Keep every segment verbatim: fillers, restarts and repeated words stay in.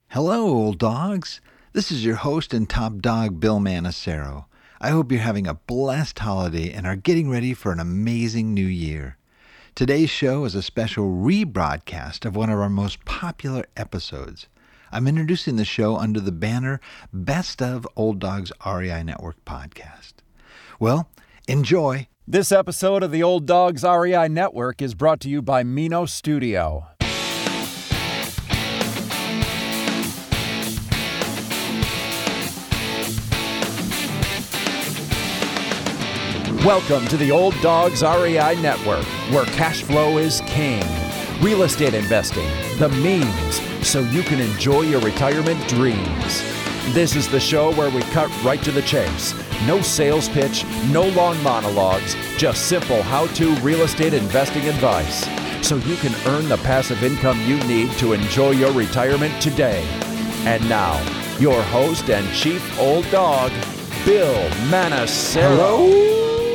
Hello, old dogs. This is your host and top dog, Bill Manacero. I hope you're having a blessed holiday and are getting ready for an amazing new year. Today's show is a special rebroadcast of one of our most popular episodes. I'm introducing the show under the banner Best of Old Dogs R E I Network Podcast. Well, enjoy. This episode of the Old Dogs R E I Network is brought to you by Mino Studio. Welcome to the Old Dogs R E I Network, where cash flow is king. Real estate investing, the means, so you can enjoy your retirement dreams. This is the show where we cut right to the chase. No sales pitch, no long monologues, just simple how-to real estate investing advice, so you can earn the passive income you need to enjoy your retirement today. And now, your host and chief old dog, Bill Manacero. Hello,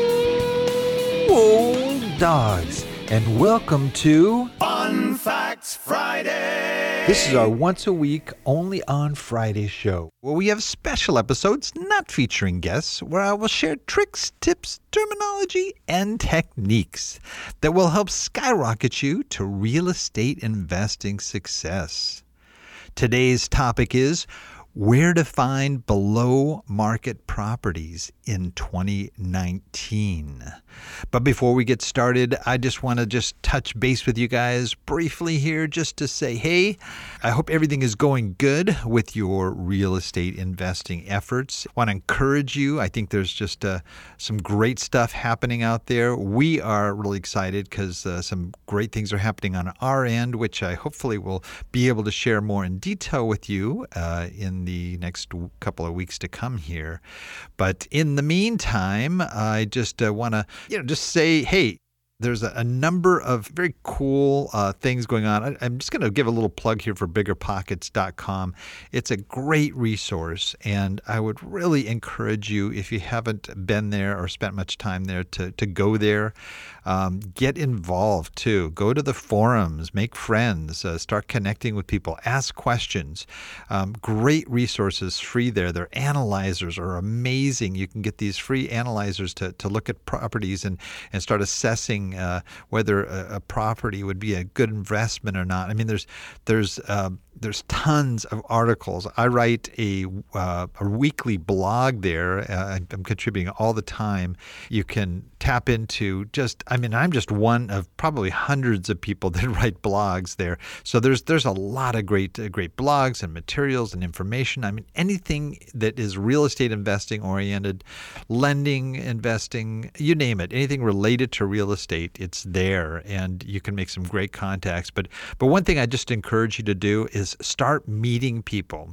old dogs, and welcome to Fun Facts Friday. This is our once a week, only on Friday show, where we have special episodes not featuring guests, where I will share tricks, tips, terminology, and techniques that will help skyrocket you to real estate investing success. Today's topic is where to find below market properties in twenty nineteen. But before we get started, I just want to just touch base with you guys briefly here just to say, hey, I hope everything is going good with your real estate investing efforts. I want to encourage you. I think there's just uh, some great stuff happening out there. We are really excited because uh, some great things are happening on our end, which I hopefully will be able to share more in detail with you uh, in the next couple of weeks to come here. But in the meantime, I just uh, want to, you know, just say, hey, there's a, a number of very cool uh, things going on. I, I'm just going to give a little plug here for bigger pockets dot com. It's a great resource, and I would really encourage you, if you haven't been there or spent much time there, to, to go there. Um, get involved, too. Go to the forums, make friends, uh, start connecting with people, ask questions. Um, great resources free there. Their analyzers are amazing. You can get these free analyzers to, to look at properties and, and start assessing Uh, whether a, a property would be a good investment or not. I mean, there's there's uh, there's tons of articles. I write a uh, a weekly blog there. Uh, I'm contributing all the time. You can tap into just, I mean, I'm just one of probably hundreds of people that write blogs there. So there's there's a lot of great uh, great blogs and materials and information. I mean, anything that is real estate investing oriented, lending, investing, you name it, anything related to real estate, it's there, and you can make some great contacts. But but one thing I just encourage you to do is start meeting people.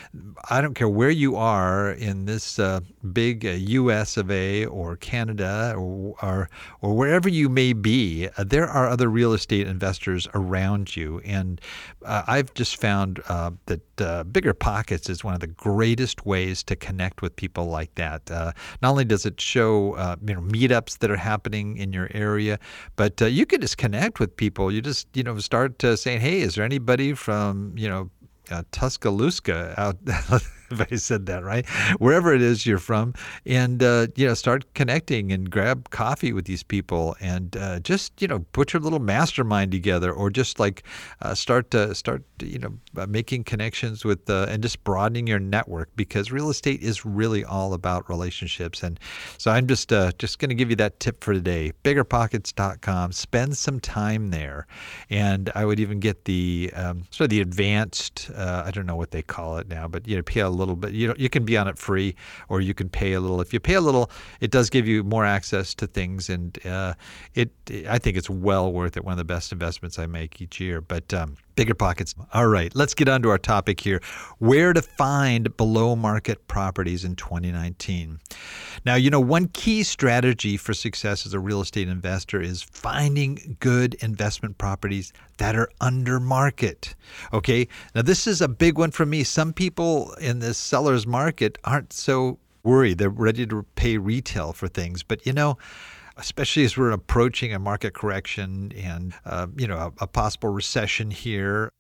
I don't care where you are in this uh, big uh, U S of A or Canada or, or or wherever you may be, uh, there are other real estate investors around you. And uh, I've just found uh, that uh, Bigger Pockets is one of the greatest ways to connect with people like that. Uh, not only does it show uh, you know meetups that are happening in your area, but uh, you can just connect with people. You just, you know, start uh, saying, hey, is there anybody from, you know, uh, Tuscaloosa out if I said that right, wherever it is you're from, and uh, you know, start connecting and grab coffee with these people, and uh, just, you know, put your little mastermind together, or just like uh, start to start you know uh, making connections with uh, and just broadening your network, because real estate is really all about relationships. And so I'm just uh, just going to give you that tip for today. bigger pockets dot com. Spend some time there, and I would even get the um, sort of the advanced. Uh, I don't know what they call it now, but you know, pay a little bit. You know, you can be on it free, or you can pay a little. If you pay a little, it does give you more access to things, and uh, it. I think it's well worth it. One of the best investments I make each year. But um, Bigger Pockets. All right, let's get on to our topic here: where to find below market properties in twenty nineteen. Now, you know, one key strategy for success as a real estate investor is finding good investment properties that are under market. Okay, now this is a big one for me. Some people in this seller's market aren't so worried. They're ready to pay retail for things. But, you know, especially as we're approaching a market correction and, uh, you know, a, a possible recession here,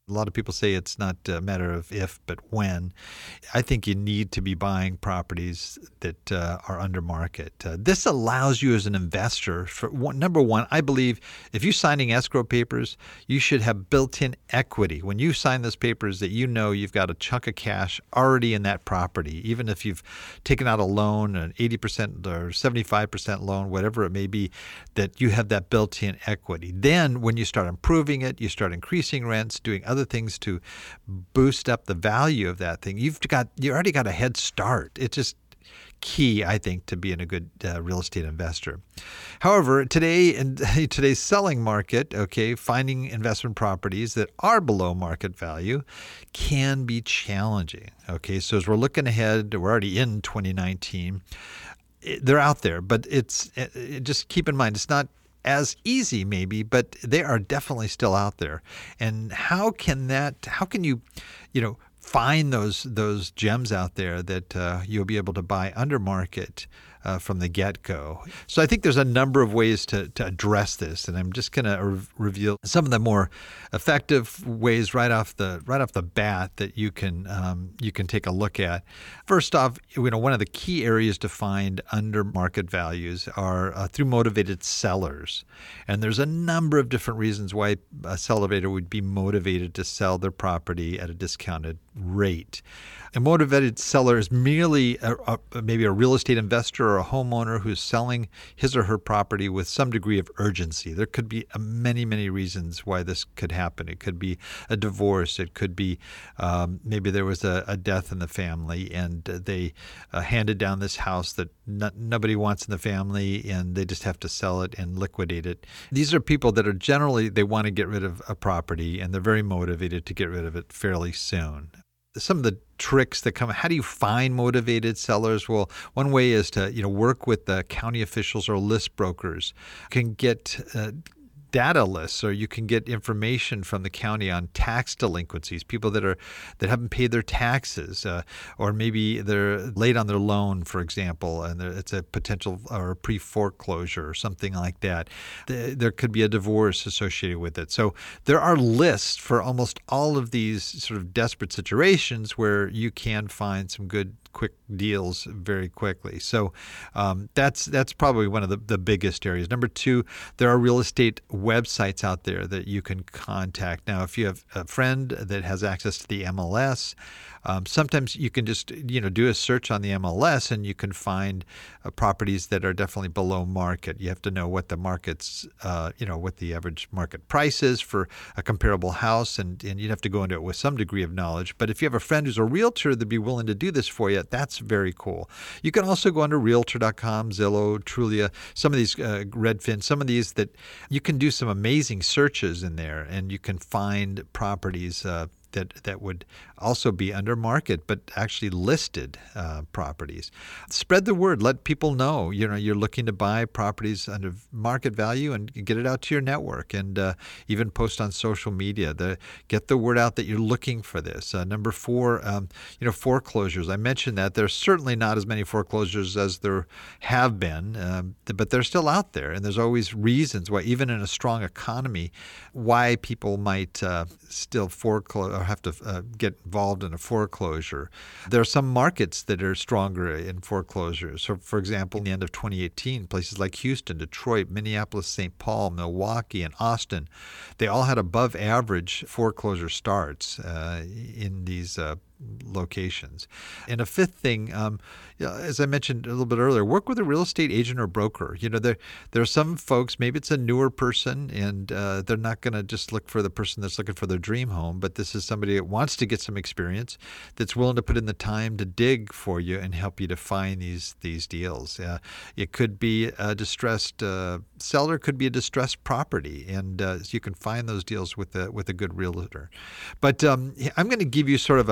A lot of people say it's not a matter of if, but when. I think you need to be buying properties that uh, are under market. Uh, this allows you as an investor, for one, number one, I believe if you're signing escrow papers, you should have built-in equity. When you sign those papers that you know you've got a chunk of cash already in that property, even if you've taken out a loan, an eighty percent or seventy-five percent loan, whatever it may be, that you have that built-in equity. Then when you start improving it, you start increasing rents, doing other things to boost up the value of that thing. You've got you already got a head start. It's just key, I think, to being a good uh, real estate investor. However, today in today's selling market, okay, finding investment properties that are below market value can be challenging. Okay, so as we're looking ahead, we're already in twenty nineteen. They're out there, but it's it, just keep in mind it's not as easy maybe, but they are definitely still out there. And how can that, how can you, you know, find those those gems out there that uh, you'll be able to buy under market uh, from the get-go? So I think there's a number of ways to, to address this, and I'm just going to re- reveal some of the more effective ways right off the right off the bat that you can um, you can take a look at. First off, you know, one of the key areas to find under market values are uh, through motivated sellers, and there's a number of different reasons why a seller would be motivated to sell their property at a discounted rate. A motivated seller is merely a, a, maybe a real estate investor or a homeowner who's selling his or her property with some degree of urgency. There could be many, many reasons why this could happen. It could be a divorce. It could be um, maybe there was a, a death in the family and they uh, handed down this house that no, nobody wants in the family and they just have to sell it and liquidate it. These are people that are generally, they want to get rid of a property and they're very motivated to get rid of it fairly soon. Some of the tricks that come, how do you find motivated sellers? Well, one way is to, you know, work with the county officials or list brokers. You can get uh, data lists, or you can get information from the county on tax delinquencies, people that are that haven't paid their taxes, uh, or maybe they're late on their loan, for example, and it's a potential or a pre-foreclosure or something like that. There could be a divorce associated with it. So there are lists for almost all of these sort of desperate situations where you can find some good quick deals very quickly. So um, that's that's probably one of the, the biggest areas. Number two, there are real estate websites out there that you can contact. Now, if you have a friend that has access to the M L S, um, sometimes you can just, you know, do a search on the M L S and you can find uh, properties that are definitely below market. You have to know what the market's, uh, you know, what the average market price is for a comparable house, and, and you'd have to go into it with some degree of knowledge. But if you have a friend who's a realtor that'd be willing to do this for you, that's very cool. You can also go under realtor dot com, Zillow, Trulia, some of these, uh, Redfin, some of these that you can do some amazing searches in there, and you can find properties uh, that that would also be under market, but actually listed uh, properties. Spread the word. Let people know, you know, you're looking to buy properties under market value, and get it out to your network, and uh, even post on social media. The, get the word out that you're looking for this. Uh, number four, um, you know, foreclosures. I mentioned that there's certainly not as many foreclosures as there have been, um, but they're still out there, and there's always reasons why, even in a strong economy, why people might uh, still foreclose or have to uh, get involved in a foreclosure. There are some markets that are stronger in foreclosures. So, for example, in the end of twenty eighteen, places like Houston, Detroit, Minneapolis, Saint Paul, Milwaukee, and Austin, they all had above average foreclosure starts uh, in these uh, locations. And a fifth thing, um, as I mentioned a little bit earlier, work with a real estate agent or broker. You know, there there are some folks, maybe it's a newer person, and uh, they're not going to just look for the person that's looking for their dream home, but this is somebody that wants to get some experience, that's willing to put in the time to dig for you and help you to find these these deals. Uh, it could be a distressed uh, seller, could be a distressed property, and uh, you can find those deals with a with a good realtor. But um, I'm going to give you sort of a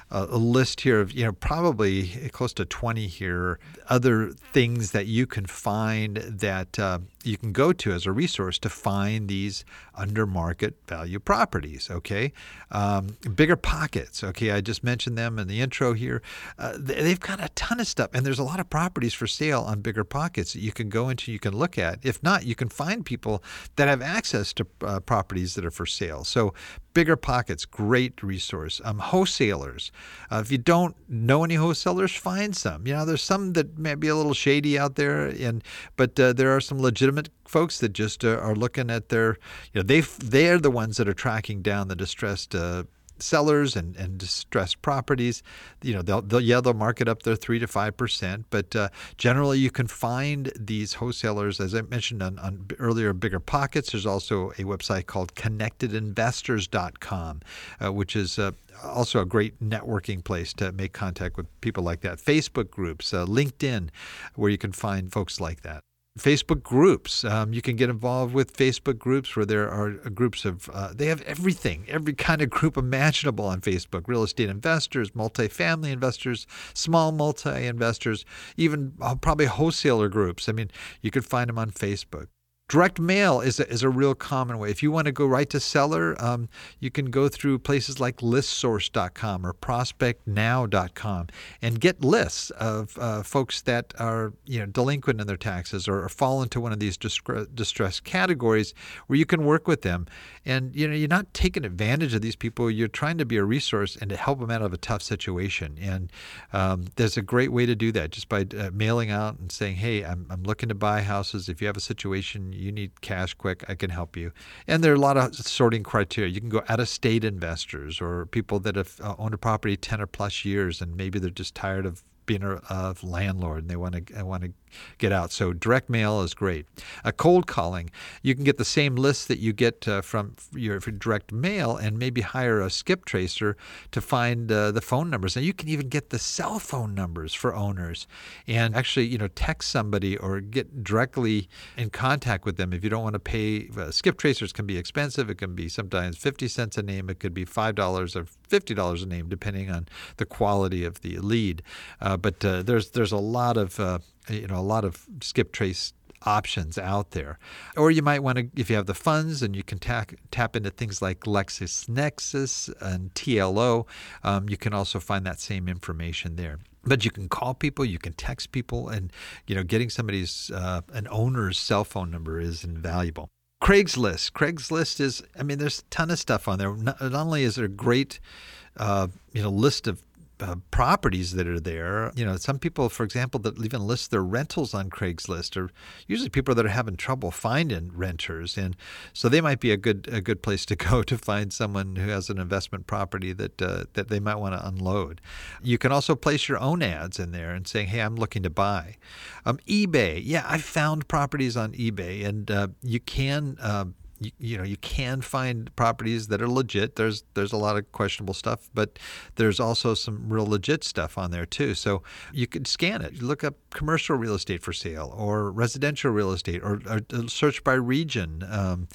a, a list here of, you know, probably close to twenty here, other things that you can find that uh, you can go to as a resource to find these under market value properties, okay? Um, Bigger Pockets, okay, I just mentioned them in the intro here. Uh, they've got a ton of stuff, and there's a lot of properties for sale on Bigger Pockets that you can go into, you can look at. If not, you can find people that have access to uh, properties that are for sale. So Bigger Pockets, great resource. Um, wholesalers, uh, if you don't know any wholesalers, find some. You know, there's some that may be a little shady out there, and but uh, there are some legitimate folks that just uh, are looking at their, you know, they they're the ones that are tracking down the distressed uh, sellers and, and distressed properties. You know, they'll, they'll yeah they'll mark it up there three to five percent, but uh, generally you can find these wholesalers, as I mentioned on, on earlier, Bigger Pockets. There's also a website called connected investors dot com, uh, which is uh, also a great networking place to make contact with people like that. Facebook groups, uh, LinkedIn, where you can find folks like that. Facebook groups. Um, you can get involved with Facebook groups where there are groups of, uh, they have everything, every kind of group imaginable on Facebook. Real estate investors, multifamily investors, small multi-investors, even uh, probably wholesaler groups. I mean, you could find them on Facebook. Direct mail is a, is a real common way. If you want to go right to seller, um, you can go through places like list source dot com or prospect now dot com and get lists of uh, folks that are, you know, delinquent in their taxes or, or fall into one of these distre- distressed categories where you can work with them. And, you know, you're not taking advantage of these people. You're trying to be a resource and to help them out of a tough situation. And um, there's a great way to do that just by uh, mailing out and saying, hey, I'm, I'm looking to buy houses. If you have a situation, you need cash quick, I can help you. And there are a lot of sorting criteria. You can go out-of-state investors or people that have uh, owned a property ten or plus years and maybe they're just tired of being a, a landlord and they want to want to get out. So direct mail is great. A cold calling, you can get the same list that you get uh, from your direct mail and maybe hire a skip tracer to find uh, the phone numbers. And you can even get the cell phone numbers for owners and actually, you know, text somebody or get directly in contact with them if you don't want to pay. Uh, skip tracers can be expensive. It can be sometimes fifty cents a name. It could be five dollars or fifty dollars a name, depending on the quality of the lead. Uh, but uh, there's there's a lot of uh, you know a lot of skip trace options out there. Or you might want to, if you have the funds, and you can tap tap into things like LexisNexis and T L O. Um, you can also find that same information there. But you can call people, you can text people, and you know getting somebody's uh, an owner's cell phone number is invaluable. Craigslist. Craigslist is, I mean, there's a ton of stuff on there. Not, not only is there a great, uh, you know, list of uh, properties that are there. You know, some people, for example, that even list their rentals on Craigslist are usually people that are having trouble finding renters, and so they might be a good a good place to go to find someone who has an investment property that uh, that they might want to unload. You can also place your own ads in there and saying, "Hey, I'm looking to buy." Um, eBay, yeah, I found properties on eBay, and uh, you can. Uh, You, you know, you can find properties that are legit. There's there's a lot of questionable stuff, but there's also some real legit stuff on there too. So you could scan it. You look up commercial real estate for sale or residential real estate, or, or search by region um,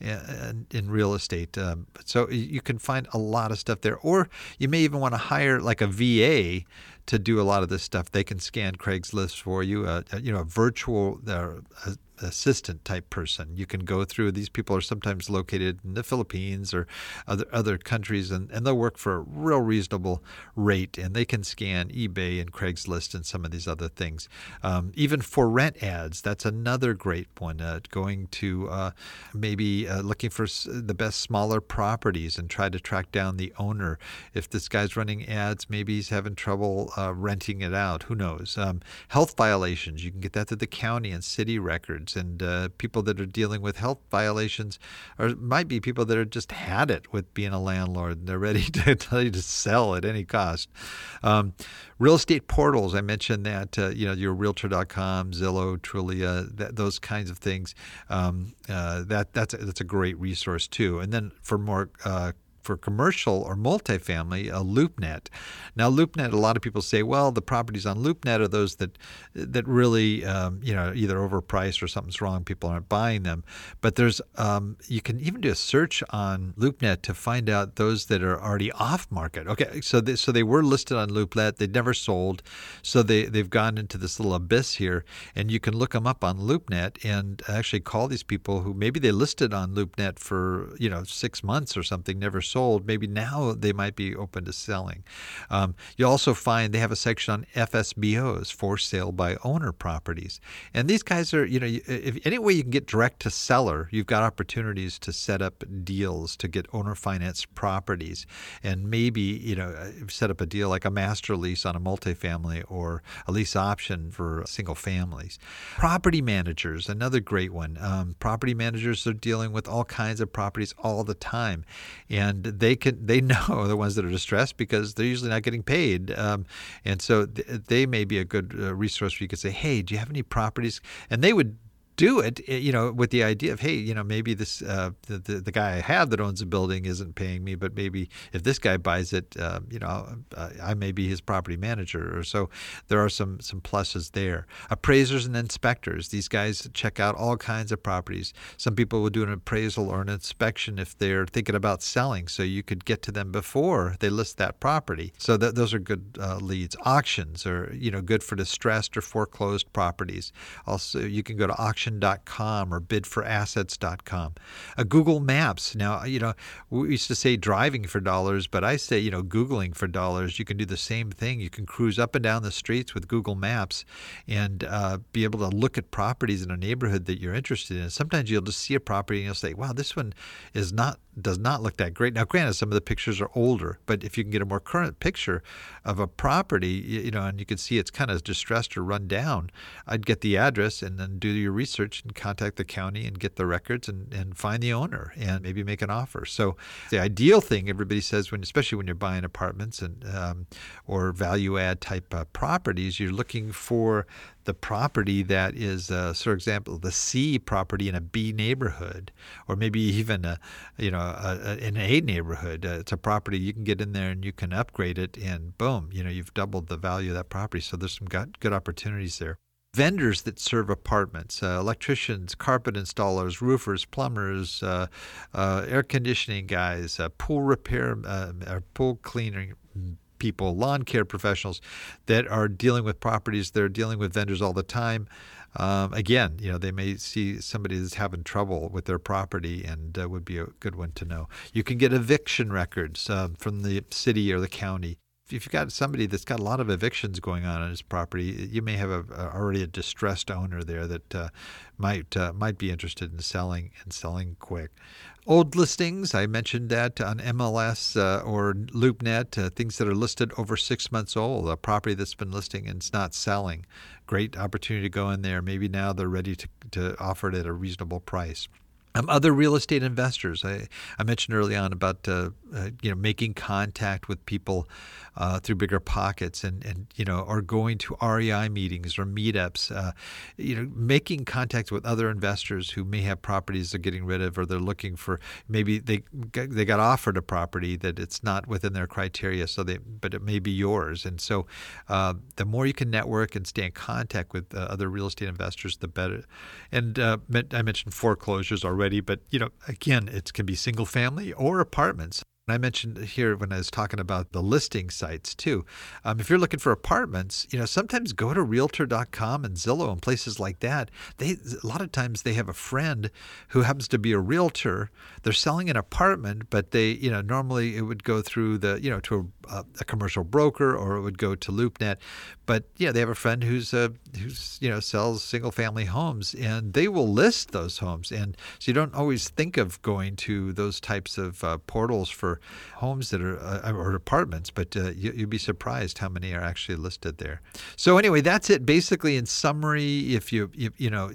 in, in real estate. Um, so you can find a lot of stuff there. Or you may even want to hire like a V A to do a lot of this stuff. They can scan Craigslist for you. Uh, you know, a virtual uh, a, assistant type person. You can go through. These people are sometimes located in the Philippines or other other countries, and, and they'll work for a real reasonable rate, and they can scan eBay and Craigslist and some of these other things. Um, even for rent ads, that's another great one. Uh, going to uh, maybe uh, looking for the best smaller properties and try to track down the owner. If this guy's running ads, maybe he's having trouble uh, renting it out. Who knows? Um, health violations, you can get that through the county and city records. And uh, people that are dealing with health violations or might be people that are just had it with being a landlord and they're ready to tell you to sell at any cost. Um, real estate portals, I mentioned that, uh, you know, your realtor dot com, Zillow, Trulia, that, those kinds of things. Um, uh, that that's, that's a great resource too. And then for more uh, for commercial or multifamily, a LoopNet. Now, LoopNet, a lot of people say, well, the properties on LoopNet are those that that really, um, you know, either overpriced or something's wrong. People aren't buying them. But there's, um, you can even do a search on LoopNet to find out those that are already off market. Okay, so they, so they were listed on LoopNet, they never sold, so they they've gone into this little abyss here, and you can look them up on LoopNet and actually call these people who maybe they listed on LoopNet for you know six months or something, never sold. Maybe now they might be open to selling. Um, you also find they have a section on F S B Os, for sale by owner properties, and these guys are you know if any way you can get direct to seller, you've got opportunities to set up deals to get owner financed properties, and maybe you know set up a deal like a master lease on a multifamily or a lease option for single families. Property managers, another great one. Um, property managers are dealing with all kinds of properties all the time, and they can they know the ones that are distressed because they're usually not getting paid, um, and so th- they may be a good uh, resource where you could say, hey, do you have any properties? And they would do it, you know, with the idea of, hey, you know, maybe this uh, the, the the guy I have that owns a building isn't paying me, but maybe if this guy buys it, uh, you know, uh, I may be his property manager. Or so there are some some pluses there. Appraisers and inspectors, these guys check out all kinds of properties. Some people will do an appraisal or an inspection if they're thinking about selling, so you could get to them before they list that property. So that those are good uh, leads. Auctions are you know good for distressed or foreclosed properties. Also, you can go to auction dot com or bid for assets dot com. Uh, Google Maps. Now, you know, we used to say driving for dollars, but I say, you know, Googling for dollars. You can do the same thing. You can cruise up and down the streets with Google Maps and uh, be able to look at properties in a neighborhood that you're interested in. Sometimes you'll just see a property and you'll say, wow, this one is not does not look that great. Now, granted, some of the pictures are older, but if you can get a more current picture of a property, you, you know, and you can see it's kind of distressed or run down, I'd get the address and then do your research and contact the county and get the records and, and find the owner and maybe make an offer. So the ideal thing everybody says, when, especially when you're buying apartments and um, or value add type uh, properties, you're looking for the property that is, uh, for example, the C property in a B neighborhood, or maybe even a, you know, a, a, in an A neighborhood. Uh, it's a property you can get in there and you can upgrade it, and boom, you know, you've doubled the value of that property. So there's some good, good opportunities there. Vendors that serve apartments, uh, electricians, carpet installers, roofers, plumbers, uh, uh, air conditioning guys, uh, pool repair, uh, or pool cleaning people, lawn care professionals that are dealing with properties. They're dealing with vendors all the time. Um, again, you know, they may see somebody that's having trouble with their property and uh, would be a good one to know. You can get eviction records uh, from the city or the county. If you've got somebody that's got a lot of evictions going on on his property, you may have a, a, already a distressed owner there that uh, might uh, might be interested in selling and selling quick. Old listings, I mentioned that on M L S uh, or LoopNet, uh, things that are listed over six months old, a property that's been listing and it's not selling. Great opportunity to go in there. Maybe now they're ready to, to offer it at a reasonable price. Um, other real estate investors. I, I mentioned early on about uh, uh, you know making contact with people uh, through Bigger Pockets, and, and you know or going to R E I meetings or meetups. Uh, you know, making contact with other investors who may have properties they're getting rid of, or they're looking for. Maybe they they got offered a property that it's not within their criteria, so they but it may be yours. And so uh, the more you can network and stay in contact with uh, other real estate investors, the better. And uh, I mentioned foreclosures already. But, you know, again, it can be single family or apartments. I mentioned here when I was talking about the listing sites too. Um, if you're looking for apartments, you know, sometimes go to realtor dot com and Zillow and places like that. They a lot of times they have a friend who happens to be a realtor. They're selling an apartment, but they, you know, normally it would go through the, you know, to a, a commercial broker, or it would go to LoopNet. But yeah, they have a friend who's uh, who's you know sells single family homes, and they will list those homes. And so you don't always think of going to those types of uh, portals for homes that are uh, or apartments, but uh, you, you'd be surprised how many are actually listed there. So anyway, that's it. Basically, in summary, if you you, you know.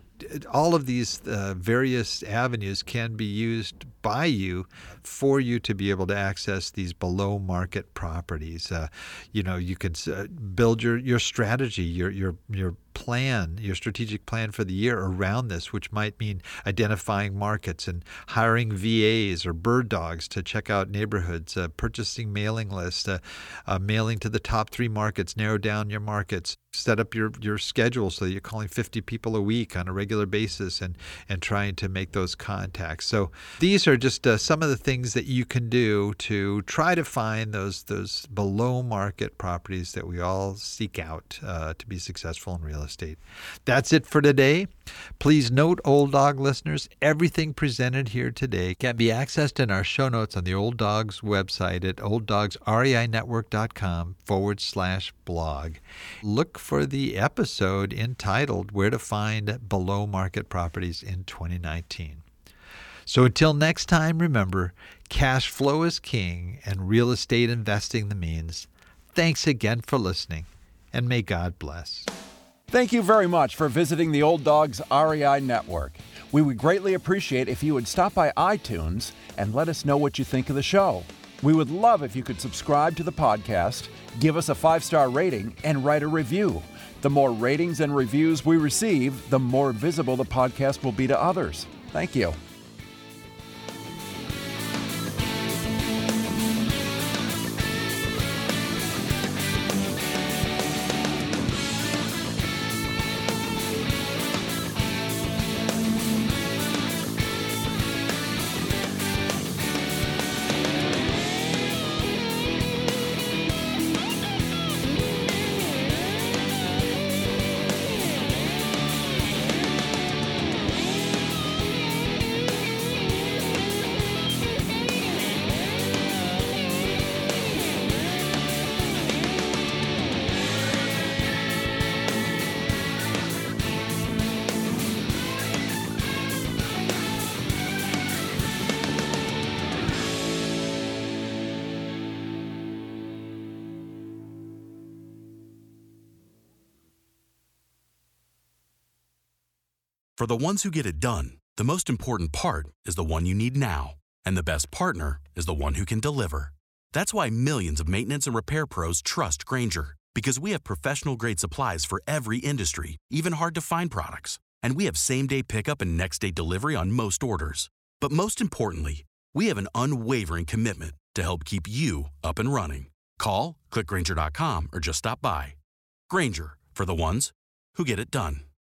all of these uh, various avenues can be used by you for you to be able to access these below market properties. Uh, you know, you can uh, build your, your strategy, your your your plan, your strategic plan for the year around this, which might mean identifying markets and hiring V As or bird dogs to check out neighborhoods, uh, purchasing mailing lists, uh, uh, mailing to the top three markets, narrow down your markets, set up your, your schedule so that you're calling fifty people a week on a regular basis and, and trying to make those contacts. So these are just uh, some of the things that you can do to try to find those, those below market properties that we all seek out uh, to be successful in real estate. That's it for today. Please note, Old Dog listeners, everything presented here today can be accessed in our show notes on the Old Dogs website at olddogsreinetwork.com forward slash blog. Look for the episode entitled Where to Find Below Market Properties in twenty nineteen. So until next time, remember, cash flow is king and real estate investing the means. Thanks again for listening, and may God bless. Thank you very much for visiting the Old Dogs R E I Network. We would greatly appreciate if you would stop by iTunes and let us know what you think of the show. We would love if you could subscribe to the podcast, give us a five-star rating, and write a review. The more ratings and reviews we receive, the more visible the podcast will be to others. Thank you. For the ones who get it done, the most important part is the one you need now. And the best partner is the one who can deliver. That's why millions of maintenance and repair pros trust Grainger, because we have professional-grade supplies for every industry, even hard-to-find products. And we have same-day pickup and next-day delivery on most orders. But most importantly, we have an unwavering commitment to help keep you up and running. Call, click Grainger dot com, or just stop by. Grainger, for the ones who get it done.